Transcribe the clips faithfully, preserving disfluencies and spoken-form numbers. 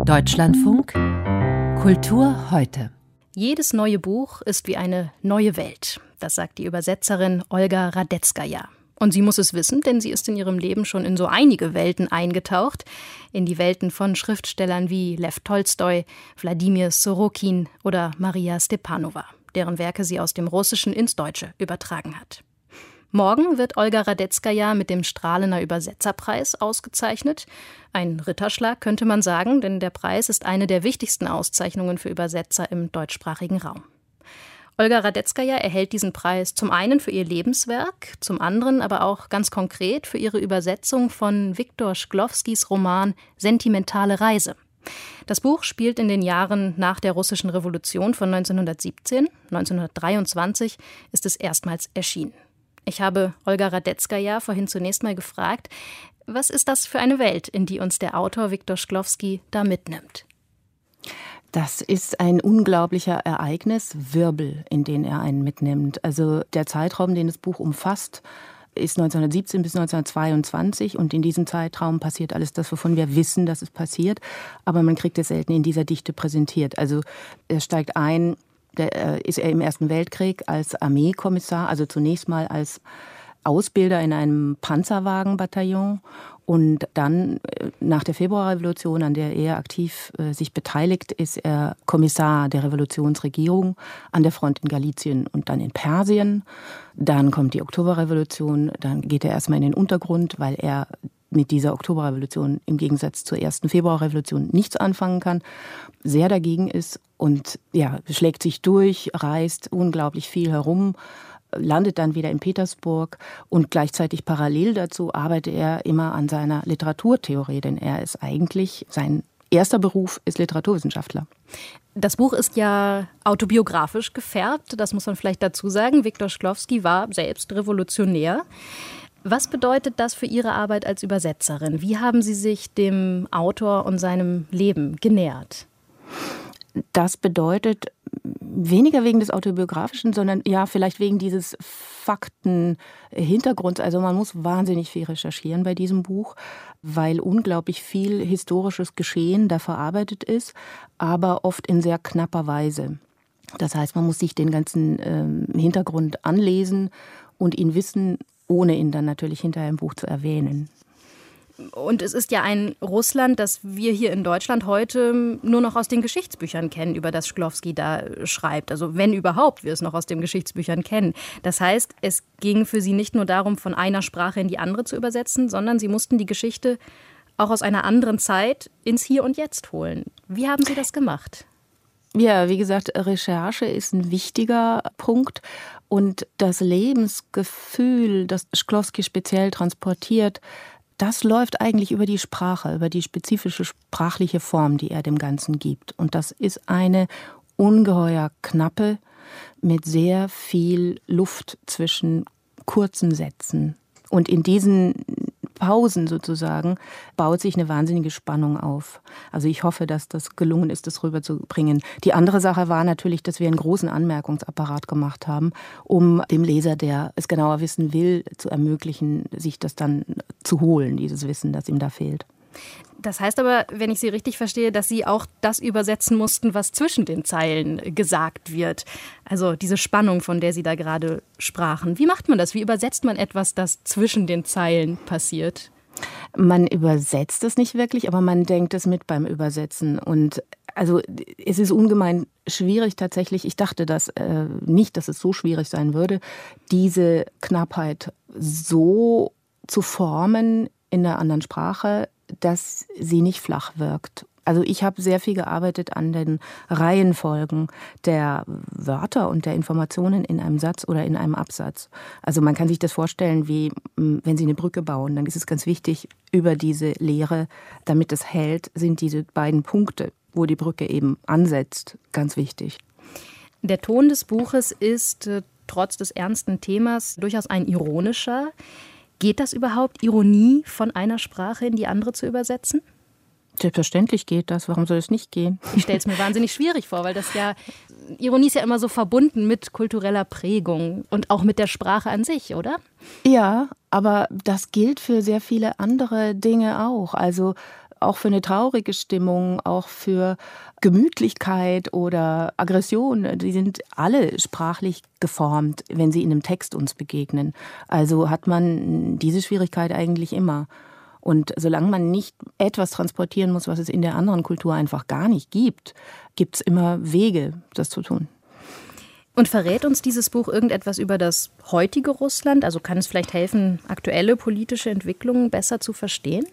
Deutschlandfunk Kultur heute. Jedes neue Buch ist wie eine neue Welt. Das sagt die Übersetzerin Olga Radetzkaja. Und sie muss es wissen, denn sie ist in ihrem Leben schon in so einige Welten eingetaucht. In die Welten von Schriftstellern wie Lew Tolstoi, Wladimir Sorokin oder Maria Stepanova, deren Werke sie aus dem Russischen ins Deutsche übertragen hat. Morgen wird Olga Radetzkaja mit dem Strahlener Übersetzerpreis ausgezeichnet. Ein Ritterschlag könnte man sagen, denn der Preis ist eine der wichtigsten Auszeichnungen für Übersetzer im deutschsprachigen Raum. Olga Radetzkaja erhält diesen Preis zum einen für ihr Lebenswerk, zum anderen aber auch ganz konkret für ihre Übersetzung von Viktor Schklowskis Roman »Sentimentale Reise«. Das Buch spielt in den Jahren nach der Russischen Revolution von neunzehnhundertsiebzehn. neunzehnhundertdreiundzwanzig ist es erstmals erschienen. Ich habe Olga Radetzkaja vorhin zunächst mal gefragt, was ist das für eine Welt, in die uns der Autor Viktor Schklowski da mitnimmt? Das ist ein unglaublicher Ereigniswirbel, in den er einen mitnimmt. Also der Zeitraum, den das Buch umfasst, ist neunzehnhundertsiebzehn bis neunzehnhundertzweiundzwanzig und in diesem Zeitraum passiert alles das, wovon wir wissen, dass es passiert, aber man kriegt es selten in dieser Dichte präsentiert. Also er steigt ein, der, ist er im Ersten Weltkrieg als Armeekommissar, also zunächst mal als Ausbilder in einem Panzerwagenbataillon und dann nach der Februarrevolution, an der er aktiv äh, sich beteiligt, ist er Kommissar der Revolutionsregierung an der Front in Galizien und dann in Persien. Dann kommt die Oktoberrevolution, dann geht er erstmal in den Untergrund, weil er mit dieser Oktoberrevolution im Gegensatz zur ersten Februarrevolution nichts anfangen kann, sehr dagegen ist und ja, schlägt sich durch, reist unglaublich viel herum, landet dann wieder in Petersburg und gleichzeitig parallel dazu arbeitet er immer an seiner Literaturtheorie, denn er ist eigentlich, sein erster Beruf ist Literaturwissenschaftler. Das Buch ist ja autobiografisch gefärbt, das muss man vielleicht dazu sagen. Viktor Schklowski war selbst Revolutionär. Was bedeutet das für Ihre Arbeit als Übersetzerin? Wie haben Sie sich dem Autor und seinem Leben genähert? Das bedeutet weniger wegen des Autobiografischen, sondern ja, vielleicht wegen dieses Faktenhintergrunds. Also man muss wahnsinnig viel recherchieren bei diesem Buch, weil unglaublich viel historisches Geschehen da verarbeitet ist, aber oft in sehr knapper Weise. Das heißt, man muss sich den ganzen ähm, Hintergrund anlesen und ihn wissen, ohne ihn dann natürlich hinterher im Buch zu erwähnen. Und es ist ja ein Russland, das wir hier in Deutschland heute nur noch aus den Geschichtsbüchern kennen, über das Schklowski da schreibt. Also wenn überhaupt wir es noch aus den Geschichtsbüchern kennen. Das heißt, es ging für Sie nicht nur darum, von einer Sprache in die andere zu übersetzen, sondern Sie mussten die Geschichte auch aus einer anderen Zeit ins Hier und Jetzt holen. Wie haben Sie das gemacht? Ja, wie gesagt, Recherche ist ein wichtiger Punkt. Und das Lebensgefühl, das Schklowski speziell transportiert, das läuft eigentlich über die Sprache, über die spezifische sprachliche Form, die er dem Ganzen gibt. Und das ist eine ungeheuer knappe, mit sehr viel Luft zwischen kurzen Sätzen. Und in diesen Pausen sozusagen baut sich eine wahnsinnige Spannung auf. Also ich hoffe, dass das gelungen ist, das rüberzubringen. Die andere Sache war natürlich, dass wir einen großen Anmerkungsapparat gemacht haben, um dem Leser, der es genauer wissen will, zu ermöglichen, sich das dann zu holen, dieses Wissen, das ihm da fehlt. Das heißt aber, wenn ich Sie richtig verstehe, dass Sie auch das übersetzen mussten, was zwischen den Zeilen gesagt wird. Also diese Spannung, von der Sie da gerade sprachen. Wie macht man das? Wie übersetzt man etwas, das zwischen den Zeilen passiert? Man übersetzt es nicht wirklich, aber man denkt es mit beim Übersetzen. Und also es ist ungemein schwierig tatsächlich. Ich dachte das äh, nicht, dass es so schwierig sein würde, diese Knappheit so zu formen in einer anderen Sprache, dass sie nicht flach wirkt. Also ich habe sehr viel gearbeitet an den Reihenfolgen der Wörter und der Informationen in einem Satz oder in einem Absatz. Also man kann sich das vorstellen, wie wenn Sie eine Brücke bauen, dann ist es ganz wichtig, über diese Lehre, damit es hält, sind diese beiden Punkte, wo die Brücke eben ansetzt, ganz wichtig. Der Ton des Buches ist äh, trotz des ernsten Themas durchaus ein ironischer. Geht das überhaupt, Ironie von einer Sprache in die andere zu übersetzen? Selbstverständlich geht das. Warum soll es nicht gehen? Ich stelle es mir wahnsinnig schwierig vor, weil das ja, Ironie ist ja immer so verbunden mit kultureller Prägung und auch mit der Sprache an sich, oder? Ja, aber das gilt für sehr viele andere Dinge auch. Also auch für eine traurige Stimmung, auch für Gemütlichkeit oder Aggression. Die sind alle sprachlich geformt, wenn sie in einem Text uns begegnen. Also hat man diese Schwierigkeit eigentlich immer. Und solange man nicht etwas transportieren muss, was es in der anderen Kultur einfach gar nicht gibt, gibt es immer Wege, das zu tun. Und verrät uns dieses Buch irgendetwas über das heutige Russland? Also kann es vielleicht helfen, aktuelle politische Entwicklungen besser zu verstehen?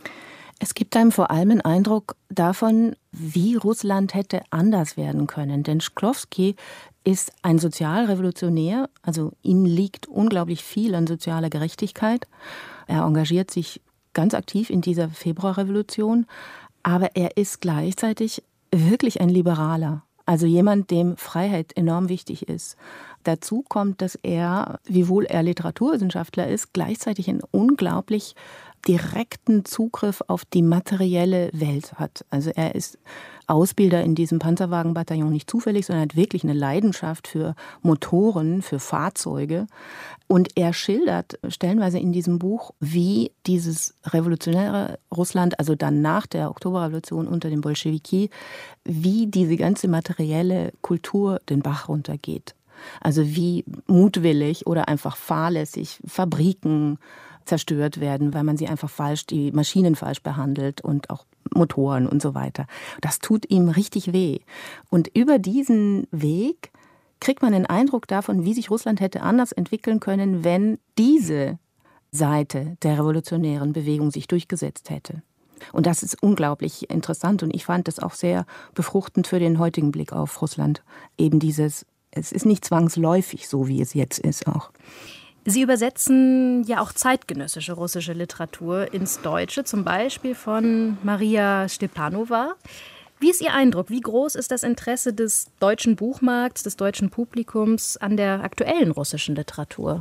Es gibt einem vor allem einen Eindruck davon, wie Russland hätte anders werden können. Denn Shklovsky ist ein Sozialrevolutionär, also ihm liegt unglaublich viel an sozialer Gerechtigkeit. Er engagiert sich ganz aktiv in dieser Februarrevolution, aber er ist gleichzeitig wirklich ein Liberaler. Also jemand, dem Freiheit enorm wichtig ist. Dazu kommt, dass er, wiewohl er Literaturwissenschaftler ist, gleichzeitig einen unglaublich direkten Zugriff auf die materielle Welt hat. Also er ist Ausbilder in diesem Panzerwagenbataillon nicht zufällig, sondern hat wirklich eine Leidenschaft für Motoren, für Fahrzeuge. Und er schildert stellenweise in diesem Buch, wie dieses revolutionäre Russland, also dann nach der Oktoberrevolution unter den Bolschewiki, wie diese ganze materielle Kultur den Bach runtergeht. Also wie mutwillig oder einfach fahrlässig Fabriken zerstört werden, weil man sie einfach falsch, die Maschinen falsch behandelt und auch Motoren und so weiter. Das tut ihm richtig weh. Und über diesen Weg kriegt man den Eindruck davon, wie sich Russland hätte anders entwickeln können, wenn diese Seite der revolutionären Bewegung sich durchgesetzt hätte. Und das ist unglaublich interessant und ich fand das auch sehr befruchtend für den heutigen Blick auf Russland. Eben dieses, es ist nicht zwangsläufig so, wie es jetzt ist auch. Sie übersetzen ja auch zeitgenössische russische Literatur ins Deutsche, zum Beispiel von Maria Stepanova. Wie ist Ihr Eindruck? Wie groß ist das Interesse des deutschen Buchmarkts, des deutschen Publikums an der aktuellen russischen Literatur?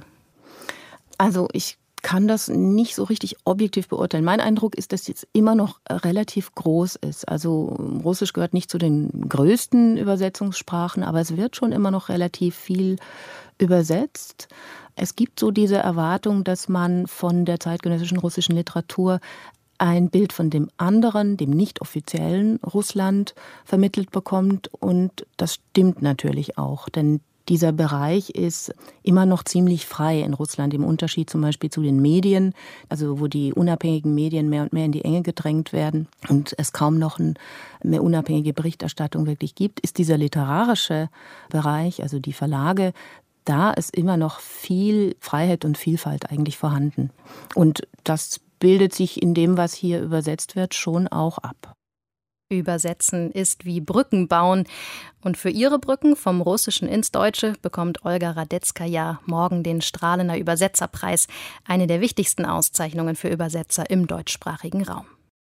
Also ich kann das nicht so richtig objektiv beurteilen. Mein Eindruck ist, dass es jetzt immer noch relativ groß ist. Also Russisch gehört nicht zu den größten Übersetzungssprachen, aber es wird schon immer noch relativ viel übersetzt. Es gibt so diese Erwartung, dass man von der zeitgenössischen russischen Literatur ein Bild von dem anderen, dem nicht offiziellen Russland vermittelt bekommt. Und das stimmt natürlich auch, denn dieser Bereich ist immer noch ziemlich frei in Russland, im Unterschied zum Beispiel zu den Medien, also wo die unabhängigen Medien mehr und mehr in die Enge gedrängt werden und es kaum noch eine unabhängige Berichterstattung wirklich gibt, ist dieser literarische Bereich, also die Verlage, da ist immer noch viel Freiheit und Vielfalt eigentlich vorhanden. Und das bildet sich in dem, was hier übersetzt wird, schon auch ab. Übersetzen ist wie Brücken bauen. Und für ihre Brücken vom Russischen ins Deutsche bekommt Olga Radetzkaja morgen den Strahlener Übersetzerpreis, eine der wichtigsten Auszeichnungen für Übersetzer im deutschsprachigen Raum.